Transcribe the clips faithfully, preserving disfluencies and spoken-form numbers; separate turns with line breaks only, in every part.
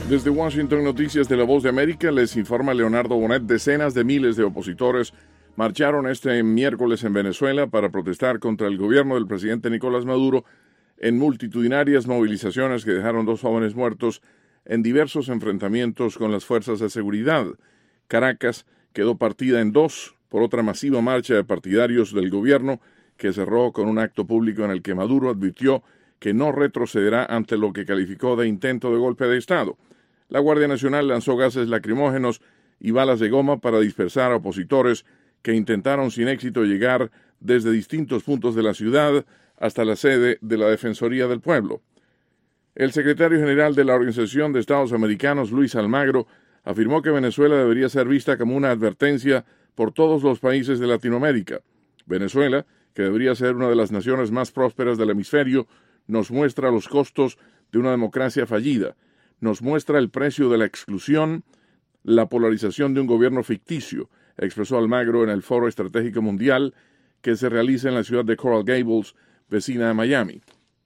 Desde Washington, Noticias de La Voz de América, les informa Leonardo Bonet. Decenas de miles de opositores marcharon este miércoles en Venezuela para protestar contra el gobierno del presidente Nicolás Maduro en multitudinarias movilizaciones que dejaron dos jóvenes muertos en diversos enfrentamientos con las fuerzas de seguridad. Caracas quedó partida en dos por otra masiva marcha de partidarios del gobierno que cerró con un acto público en el que Maduro advirtió que no retrocederá ante lo que calificó de intento de golpe de Estado. La Guardia Nacional lanzó gases lacrimógenos y balas de goma para dispersar a opositores que intentaron sin éxito llegar desde distintos puntos de la ciudad hasta la sede de la Defensoría del Pueblo. El secretario general de la Organización de Estados Americanos, Luis Almagro, afirmó que Venezuela debería ser vista como una advertencia por todos los países de Latinoamérica. Venezuela, que debería ser una de las naciones más prósperas del hemisferio, nos muestra los costos de una democracia fallida, nos muestra el precio de la exclusión, la polarización de un gobierno ficticio, expresó Almagro en el Foro Estratégico Mundial que se realiza en la ciudad de Coral Gables, vecina de Miami.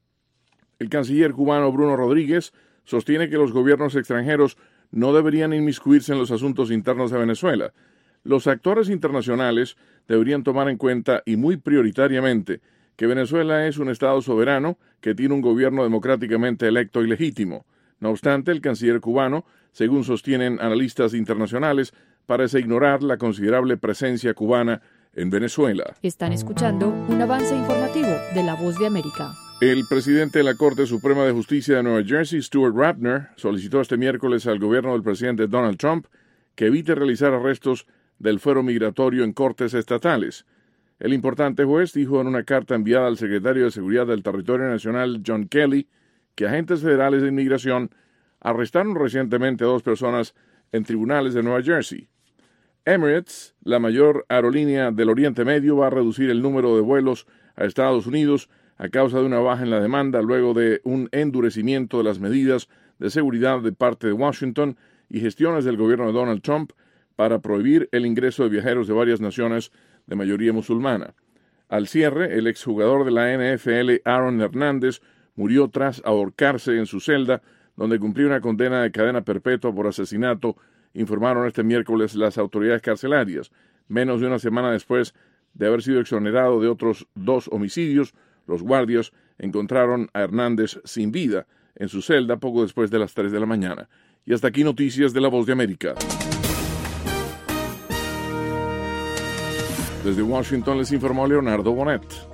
El canciller cubano Bruno Rodríguez sostiene que los gobiernos extranjeros no deberían inmiscuirse en los asuntos internos de Venezuela. Los actores internacionales deberían tomar en cuenta, y muy prioritariamente, que Venezuela es un Estado soberano que tiene un gobierno democráticamente electo y legítimo. No obstante, el canciller cubano, según sostienen analistas internacionales, parece ignorar la considerable presencia cubana en Venezuela.
Están escuchando un avance informativo de La Voz de América.
El presidente de la Corte Suprema de Justicia de Nueva Jersey, Stuart Rapner, solicitó este miércoles al gobierno del presidente Donald Trump que evite realizar arrestos del fuero migratorio en cortes estatales. El importante juez dijo en una carta enviada al secretario de Seguridad del Territorio Nacional, John Kelly, que agentes federales de inmigración arrestaron recientemente a dos personas en tribunales de Nueva Jersey. Emirates, la mayor aerolínea del Oriente Medio, va a reducir el número de vuelos a Estados Unidos a causa de una baja en la demanda luego de un endurecimiento de las medidas de seguridad de parte de Washington y gestiones del gobierno de Donald Trump para prohibir el ingreso de viajeros de varias naciones de mayoría musulmana. Al cierre, el exjugador de la N F L, Aaron Hernández, murió tras ahorcarse en su celda, donde cumplió una condena de cadena perpetua por asesinato, informaron este miércoles las autoridades carcelarias. Menos de una semana después de haber sido exonerado de otros dos homicidios, los guardias encontraron a Hernández sin vida en su celda poco después de las tres de la mañana. Y hasta aquí Noticias de La Voz de América. Desde Washington les informó Leonardo Bonet.